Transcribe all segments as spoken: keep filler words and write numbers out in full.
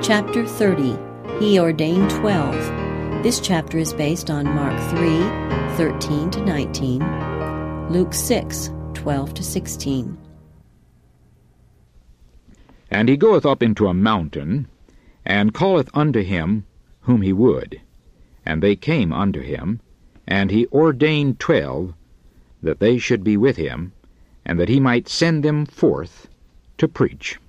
Chapter thirty. He ordained twelve. This chapter is based on Mark three, thirteen to nineteen, Luke six, twelve to sixteen. And he goeth up into a mountain, and calleth unto him whom he would. And they came unto him, and he ordained twelve, that they should be with him, and that he might send them forth to preach.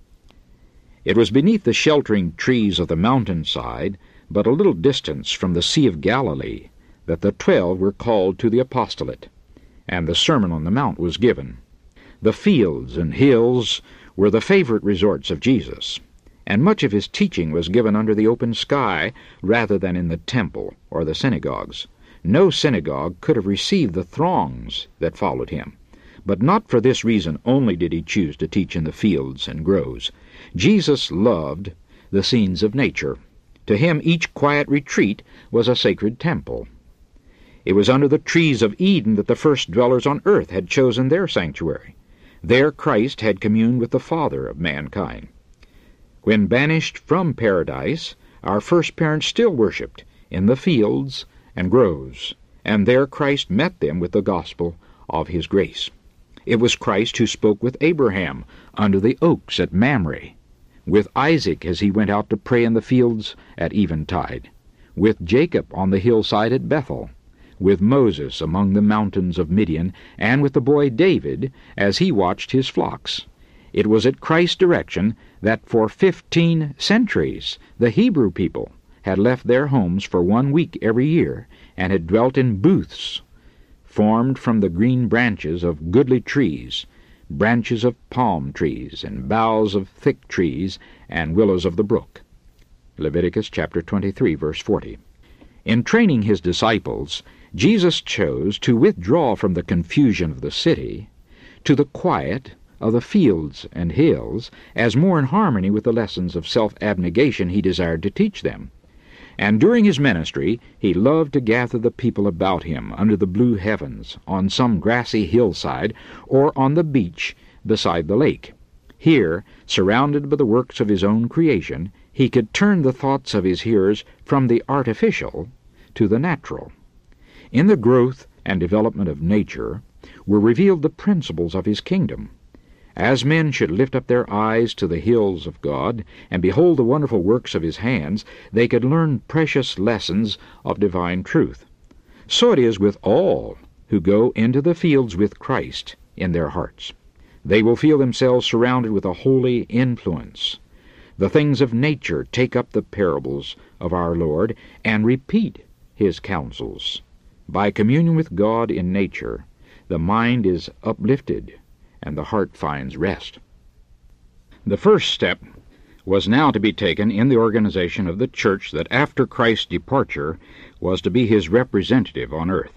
It was beneath the sheltering trees of the mountainside, but a little distance from the Sea of Galilee, that the twelve were called to the apostolate, and the Sermon on the Mount was given. The fields and hills were the favorite resorts of Jesus, and much of his teaching was given under the open sky rather than in the temple or the synagogues. No synagogue could have received the throngs that followed him. But not for this reason only did he choose to teach in the fields and groves. Jesus loved the scenes of nature. To him each quiet retreat was a sacred temple. It was under the trees of Eden that the first dwellers on earth had chosen their sanctuary. There Christ had communed with the Father of mankind. When banished from paradise, our first parents still worshipped in the fields and groves, and there Christ met them with the gospel of his grace. It was Christ who spoke with Abraham under the oaks at Mamre, with Isaac as he went out to pray in the fields at eventide, with Jacob on the hillside at Bethel, with Moses among the mountains of Midian, and with the boy David as he watched his flocks. It was at Christ's direction that for fifteen centuries the Hebrew people had left their homes for one week every year, and had dwelt in booths formed from the green branches of goodly trees, branches of palm trees, and boughs of thick trees, and willows of the brook. Leviticus chapter twenty-three, verse forty. In training his disciples, Jesus chose to withdraw from the confusion of the city to the quiet of the fields and hills, as more in harmony with the lessons of self-abnegation he desired to teach them. And during his ministry, he loved to gather the people about him under the blue heavens, on some grassy hillside, or on the beach beside the lake. Here, surrounded by the works of his own creation, he could turn the thoughts of his hearers from the artificial to the natural. In the growth and development of nature were revealed the principles of his kingdom. As men should lift up their eyes to the hills of God, and behold the wonderful works of his hands, they could learn precious lessons of divine truth. So it is with all who go into the fields with Christ in their hearts. They will feel themselves surrounded with a holy influence. The things of nature take up the parables of our Lord, and repeat his counsels. By communion with God in nature, the mind is uplifted, and the heart finds rest. The first step was now to be taken in the organization of the church that after Christ's departure was to be his representative on earth.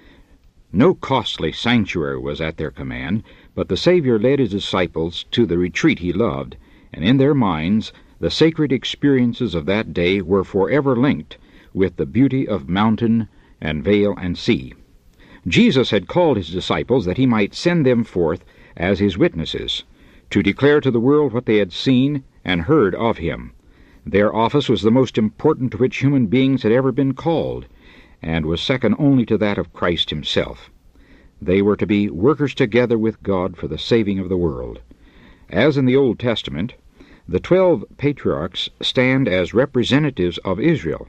No costly sanctuary was at their command, but the Savior led his disciples to the retreat he loved, and in their minds the sacred experiences of that day were forever linked with the beauty of mountain and vale and sea. Jesus had called his disciples that he might send them forth as his witnesses, to declare to the world what they had seen and heard of him. Their office was the most important to which human beings had ever been called, and was second only to that of Christ himself. They were to be workers together with God for the saving of the world. As in the Old Testament, the twelve patriarchs stand as representatives of Israel,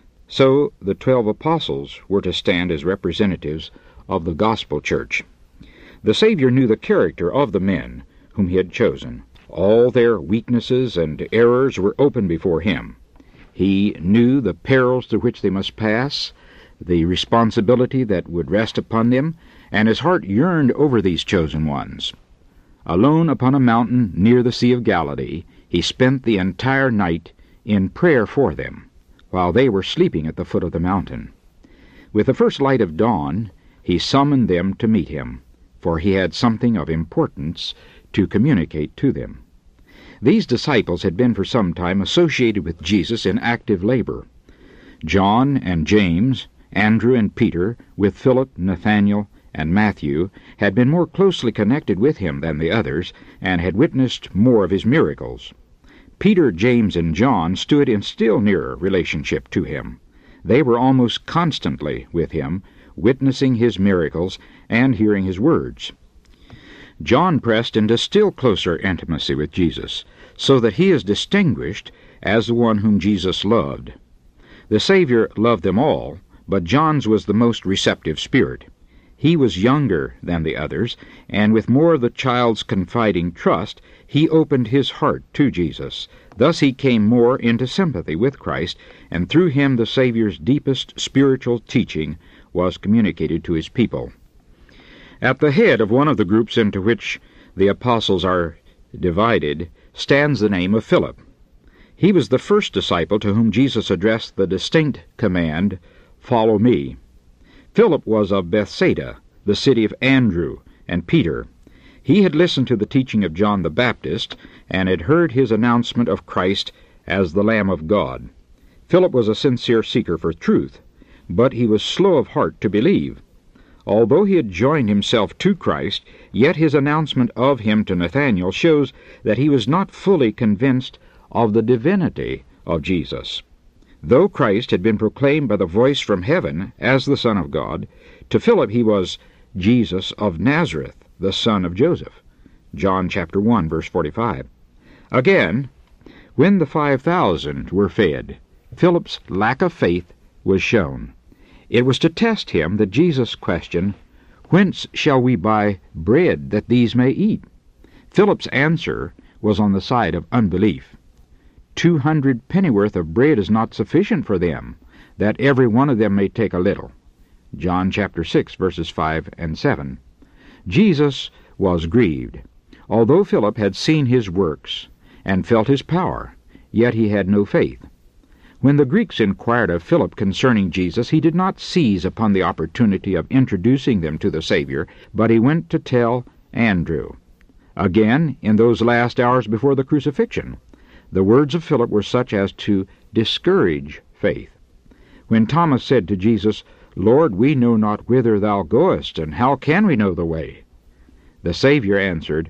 so the twelve apostles were to stand as representatives of the gospel church. The Savior knew the character of the men whom he had chosen. All their weaknesses and errors were open before him. He knew the perils through which they must pass, the responsibility that would rest upon them, and his heart yearned over these chosen ones. Alone upon a mountain near the Sea of Galilee, he spent the entire night in prayer for them, while they were sleeping at the foot of the mountain. With the first light of dawn, he summoned them to meet him, for he had something of importance to communicate to them. These disciples had been for some time associated with Jesus in active labor. John and James, Andrew and Peter, with Philip, Nathanael, and Matthew, had been more closely connected with him than the others, and had witnessed more of his miracles. Peter, James, and John stood in still nearer relationship to him. They were almost constantly with him, witnessing his miracles and hearing his words. John pressed into still closer intimacy with Jesus, so that he is distinguished as the one whom Jesus loved. The Savior loved them all, but John's was the most receptive spirit. He was younger than the others, and with more of the child's confiding trust, he opened his heart to Jesus. Thus he came more into sympathy with Christ, and through him the Savior's deepest spiritual teaching was communicated to his people. At the head of one of the groups into which the apostles are divided stands the name of Philip. He was the first disciple to whom Jesus addressed the distinct command, "Follow me." Philip was of Bethsaida, the city of Andrew and Peter. He had listened to the teaching of John the Baptist and had heard his announcement of Christ as the Lamb of God. Philip was a sincere seeker for truth, but he was slow of heart to believe. Although he had joined himself to Christ, yet his announcement of him to Nathanael shows that he was not fully convinced of the divinity of Jesus. Though Christ had been proclaimed by the voice from heaven as the Son of God, to Philip he was Jesus of Nazareth, the son of Joseph. John chapter one, verse forty-five. Again, when the five thousand were fed, Philip's lack of faith was shown. It was to test him that Jesus questioned, "Whence shall we buy bread that these may eat?" Philip's answer was on the side of unbelief. Two hundred pennyworth of bread is not sufficient for them, that every one of them may take a little. John chapter six, verses five and seven. Jesus was grieved. Although Philip had seen his works and felt his power, yet he had no faith. When the Greeks inquired of Philip concerning Jesus, he did not seize upon the opportunity of introducing them to the Savior, but he went to tell Andrew. Again, in those last hours before the crucifixion, the words of Philip were such as to discourage faith. When Thomas said to Jesus, "Lord, we know not whither thou goest, and how can we know the way?" the Savior answered,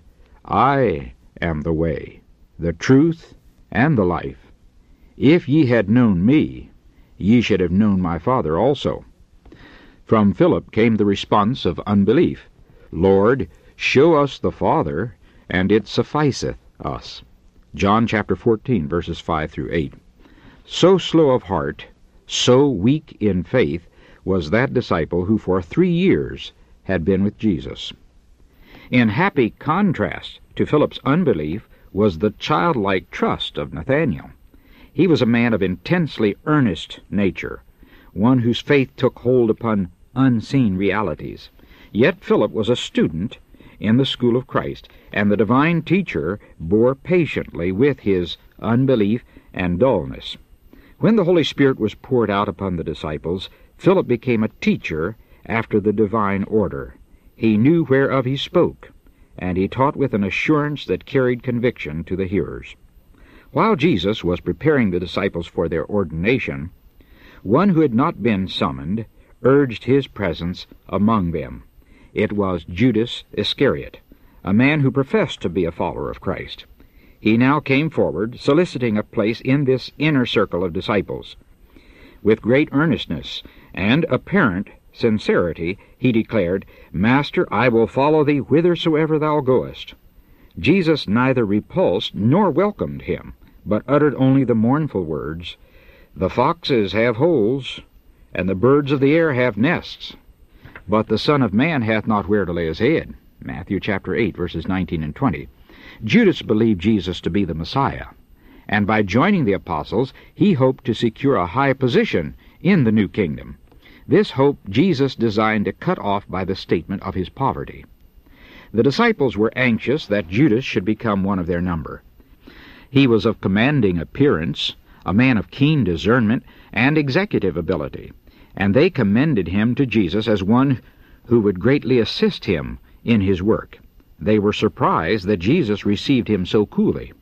"I am the way, the truth, and the life. If ye had known me, ye should have known my Father also." From Philip came the response of unbelief, "Lord, show us the Father, and it sufficeth us." John chapter fourteen, verses five through eight. So slow of heart, so weak in faith, was that disciple who for three years had been with Jesus. In happy contrast to Philip's unbelief was the childlike trust of Nathanael. He was a man of intensely earnest nature, one whose faith took hold upon unseen realities. Yet Philip was a student in the school of Christ, and the divine teacher bore patiently with his unbelief and dullness. When the Holy Spirit was poured out upon the disciples, Philip became a teacher after the divine order. He knew whereof he spoke, and he taught with an assurance that carried conviction to the hearers. While Jesus was preparing the disciples for their ordination, one who had not been summoned urged his presence among them. It was Judas Iscariot, a man who professed to be a follower of Christ. He now came forward, soliciting a place in this inner circle of disciples. With great earnestness and apparent sincerity, he declared, "Master, I will follow thee whithersoever thou goest." Jesus neither repulsed nor welcomed him, but uttered only the mournful words, "The foxes have holes, and the birds of the air have nests, but the Son of Man hath not where to lay his head." Matthew chapter eight, verses nineteen and twenty. Judas believed Jesus to be the Messiah, and by joining the apostles, he hoped to secure a high position in the new kingdom. This hope Jesus designed to cut off by the statement of his poverty. The disciples were anxious that Judas should become one of their number. He was of commanding appearance, a man of keen discernment and executive ability, and they commended him to Jesus as one who would greatly assist him in his work. They were surprised that Jesus received him so coolly.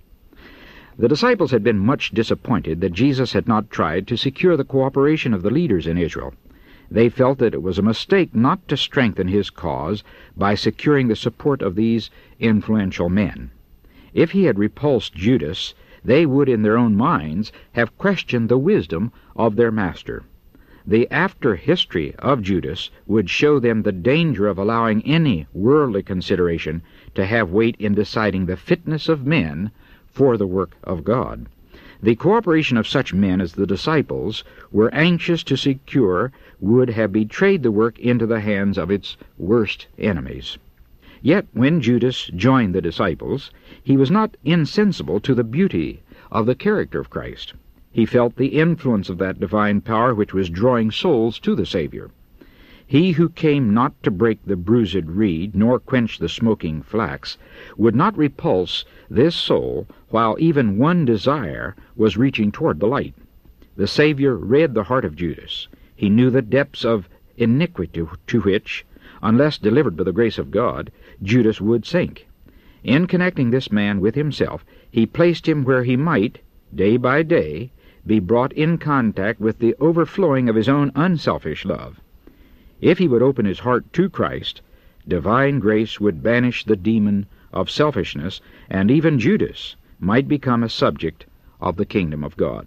The disciples had been much disappointed that Jesus had not tried to secure the cooperation of the leaders in Israel. They felt that it was a mistake not to strengthen his cause by securing the support of these influential men. If he had repulsed Judas, they would in their own minds have questioned the wisdom of their master. The after history of Judas would show them the danger of allowing any worldly consideration to have weight in deciding the fitness of men for the work of God. The cooperation of such men as the disciples were anxious to secure would have betrayed the work into the hands of its worst enemies. Yet when Judas joined the disciples, he was not insensible to the beauty of the character of Christ. He felt the influence of that divine power which was drawing souls to the Savior. He who came not to break the bruised reed, nor quench the smoking flax, would not repulse this soul while even one desire was reaching toward the light. The Savior read the heart of Judas. He knew the depths of iniquity to which, unless delivered by the grace of God, Judas would sink. In connecting this man with himself, he placed him where he might, day by day, be brought in contact with the overflowing of his own unselfish love. If he would open his heart to Christ, divine grace would banish the demon of selfishness, and even Judas might become a subject of the kingdom of God.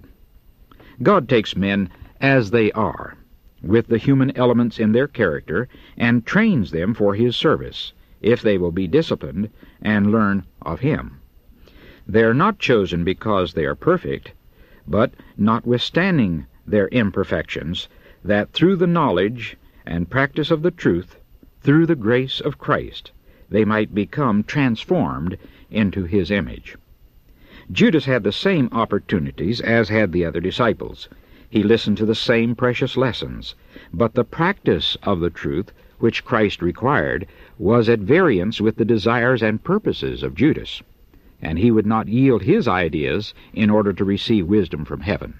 God takes men as they are, with the human elements in their character, and trains them for His service, if they will be disciplined and learn of Him. They are not chosen because they are perfect, but notwithstanding their imperfections, that through the knowledge and practice of the truth, through the grace of Christ, they might become transformed into His image. Judas had the same opportunities as had the other disciples. He listened to the same precious lessons, but the practice of the truth which Christ required was at variance with the desires and purposes of Judas, and he would not yield his ideas in order to receive wisdom from heaven.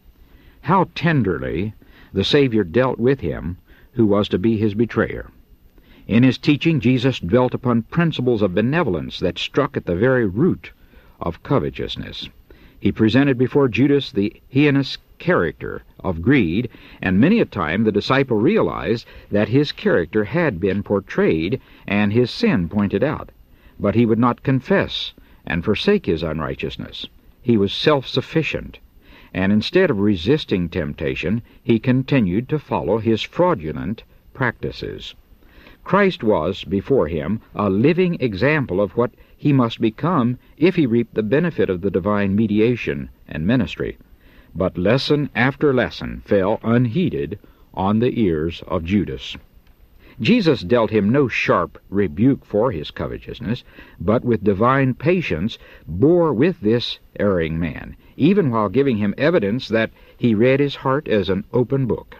How tenderly the Savior dealt with him who was to be his betrayer. In his teaching, Jesus dwelt upon principles of benevolence that struck at the very root of covetousness. He presented before Judas the heinous character of greed, and many a time the disciple realized that his character had been portrayed and his sin pointed out. But he would not confess and forsake his unrighteousness. He was self-sufficient, and instead of resisting temptation, he continued to follow his fraudulent practices. Christ was, before him, a living example of what he must become if he reaped the benefit of the divine mediation and ministry. But lesson after lesson fell unheeded on the ears of Judas. Jesus dealt him no sharp rebuke for his covetousness, but with divine patience bore with this erring man, even while giving him evidence that he read his heart as an open book.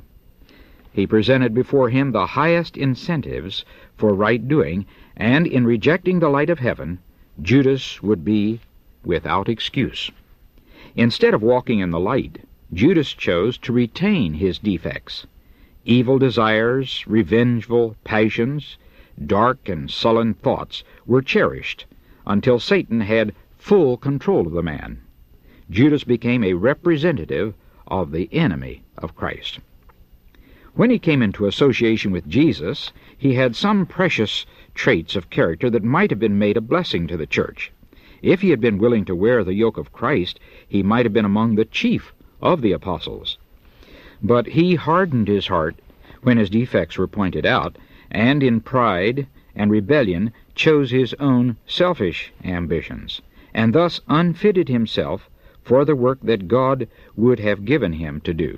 He presented before him the highest incentives for right doing, and in rejecting the light of heaven, Judas would be without excuse. Instead of walking in the light, Judas chose to retain his defects. Evil desires, revengeful passions, dark and sullen thoughts were cherished until Satan had full control of the man. Judas became a representative of the enemy of Christ. When he came into association with Jesus, he had some precious traits of character that might have been made a blessing to the church. If he had been willing to wear the yoke of Christ, he might have been among the chief of the apostles. But he hardened his heart when his defects were pointed out, and in pride and rebellion chose his own selfish ambitions, and thus unfitted himself for the work that God would have given him to do.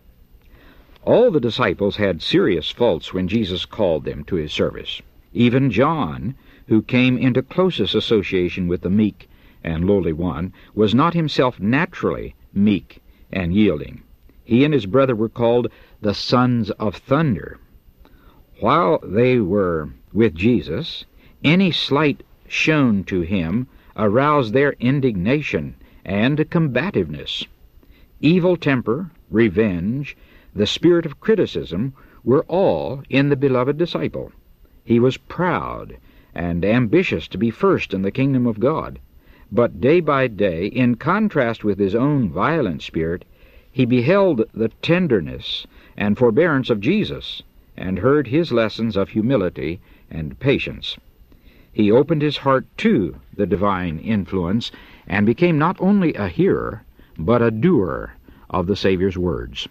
All the disciples had serious faults when Jesus called them to his service. Even John, who came into closest association with the meek and lowly one, was not himself naturally meek and yielding. He and his brother were called the sons of thunder. While they were with Jesus, any slight shown to him aroused their indignation and combativeness. Evil temper, revenge, the spirit of criticism were all in the beloved disciple. He was proud and ambitious to be first in the kingdom of God. But day by day, in contrast with his own violent spirit, he beheld the tenderness and forbearance of Jesus, and heard his lessons of humility and patience. He opened his heart to the divine influence and became not only a hearer, but a doer of the Savior's words.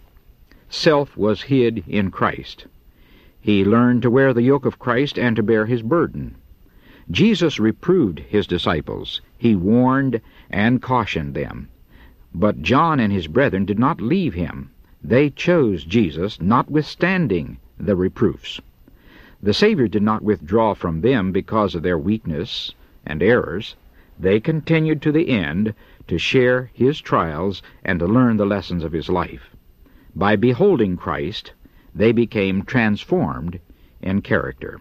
Self was hid in Christ. He learned to wear the yoke of Christ and to bear his burden. Jesus reproved his disciples. He warned and cautioned them. But John and his brethren did not leave him. They chose Jesus, notwithstanding the reproofs. The Savior did not withdraw from them because of their weakness and errors. They continued to the end to share his trials and to learn the lessons of his life. By beholding Christ, they became transformed in character.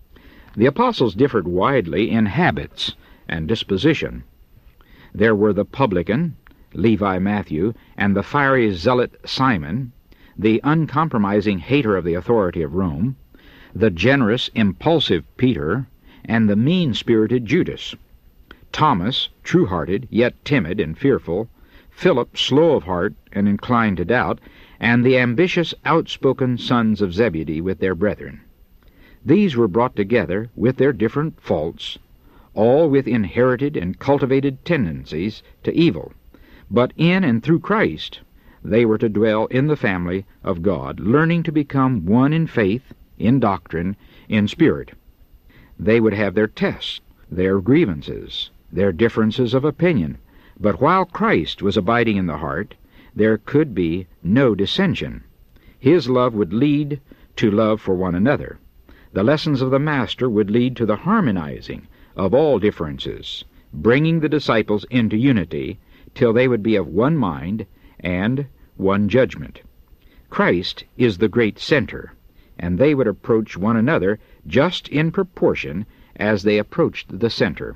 The apostles differed widely in habits and disposition. There were the publican, Levi Matthew, and the fiery zealot Simon, the uncompromising hater of the authority of Rome, the generous, impulsive Peter, and the mean-spirited Judas. Thomas, true-hearted, yet timid and fearful, Philip, slow of heart and inclined to doubt, and the ambitious, outspoken sons of Zebedee with their brethren. These were brought together with their different faults, all with inherited and cultivated tendencies to evil. But in and through Christ, they were to dwell in the family of God, learning to become one in faith, in doctrine, in spirit. They would have their tests, their grievances, their differences of opinion, but while Christ was abiding in the heart, there could be no dissension. His love would lead to love for one another. The lessons of the Master would lead to the harmonizing of all differences, bringing the disciples into unity till they would be of one mind and one judgment. Christ is the great center, and they would approach one another just in proportion as they approached the center.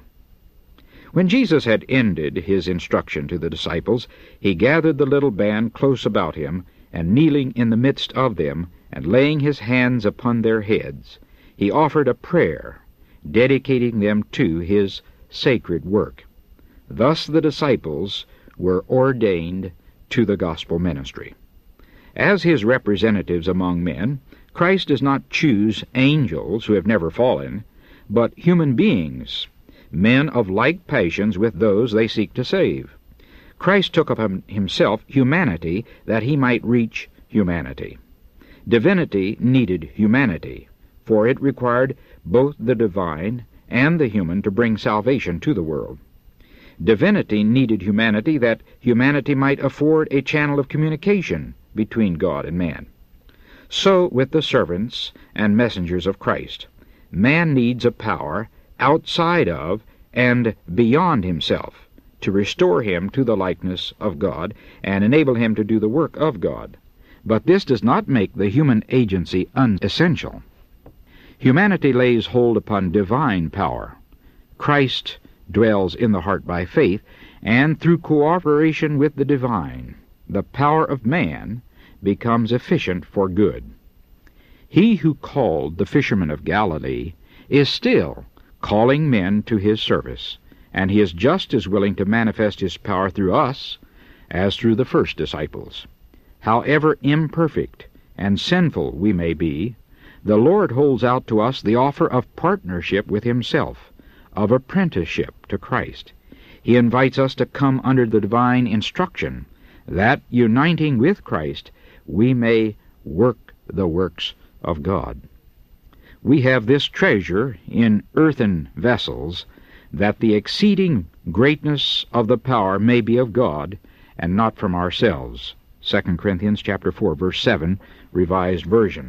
When Jesus had ended his instruction to the disciples, he gathered the little band close about him, and kneeling in the midst of them, and laying his hands upon their heads, he offered a prayer, dedicating them to his sacred work. Thus the disciples were ordained to the gospel ministry. As his representatives among men, Christ does not choose angels who have never fallen, but human beings, men of like passions with those they seek to save. Christ took upon himself humanity that he might reach humanity. Divinity needed humanity, for it required both the divine and the human to bring salvation to the world. Divinity needed humanity that humanity might afford a channel of communication between God and man. So with the servants and messengers of Christ. Man needs a power outside of and beyond himself to restore him to the likeness of God and enable him to do the work of God. But this does not make the human agency unessential. Humanity lays hold upon divine power. Christ dwells in the heart by faith, and through cooperation with the divine, the power of man becomes efficient for good. He who called the fishermen of Galilee is still calling men to his service, and he is just as willing to manifest his power through us as through the first disciples. However imperfect and sinful we may be, the Lord holds out to us the offer of partnership with himself, of apprenticeship to Christ. He invites us to come under the divine instruction, that, uniting with Christ, we may work the works of God. We have this treasure in earthen vessels, that the exceeding greatness of the power may be of God, and not from ourselves. Second Corinthians chapter four, verse seven, Revised Version.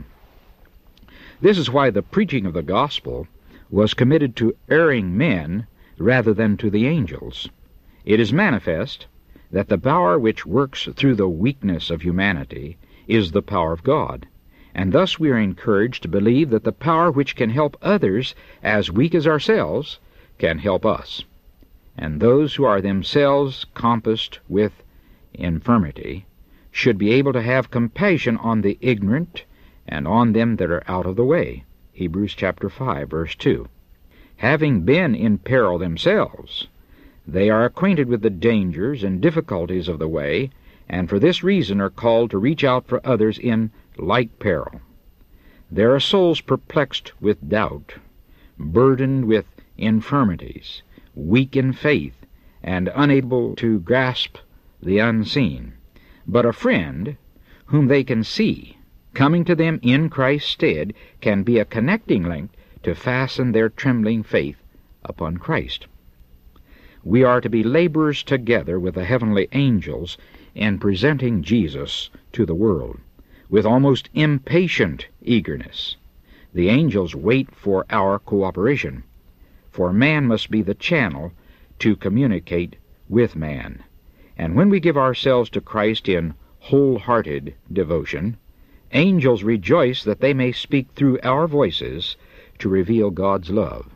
This is why the preaching of the gospel was committed to erring men rather than to the angels. It is manifest that the power which works through the weakness of humanity is the power of God, and thus we are encouraged to believe that the power which can help others as weak as ourselves can help us. And those who are themselves compassed with infirmity should be able to have compassion on the ignorant and on them that are out of the way. Hebrews chapter five, verse two. Having been in peril themselves, they are acquainted with the dangers and difficulties of the way, and for this reason are called to reach out for others in like peril. There are souls perplexed with doubt, burdened with infirmities, weak in faith, and unable to grasp the unseen, but a friend whom they can see, coming to them in Christ's stead, can be a connecting link to fasten their trembling faith upon Christ. We are to be laborers together with the heavenly angels in presenting Jesus to the world, with almost impatient eagerness. The angels wait for our cooperation, for man must be the channel to communicate with man. And when we give ourselves to Christ in wholehearted devotion, angels rejoice that they may speak through our voices to reveal God's love.